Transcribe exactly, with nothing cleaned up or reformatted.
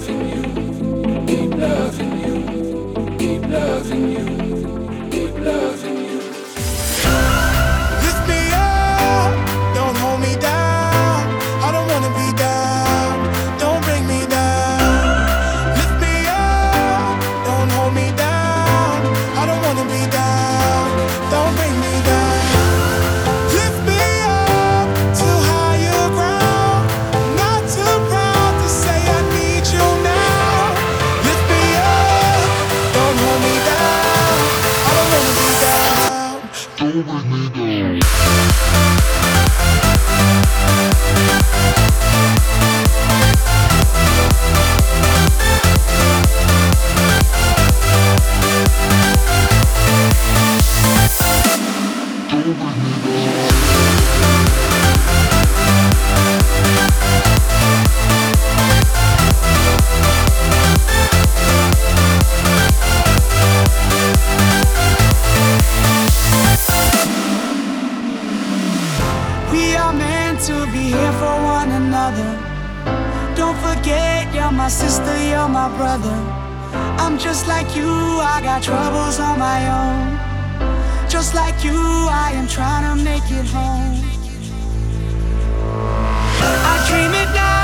We are meant to be here for one another. Don't forget, you're my sister, you're my brother. I'm just like you, I got troubles on my own. Just like you, I am trying to make it home. I dream it now.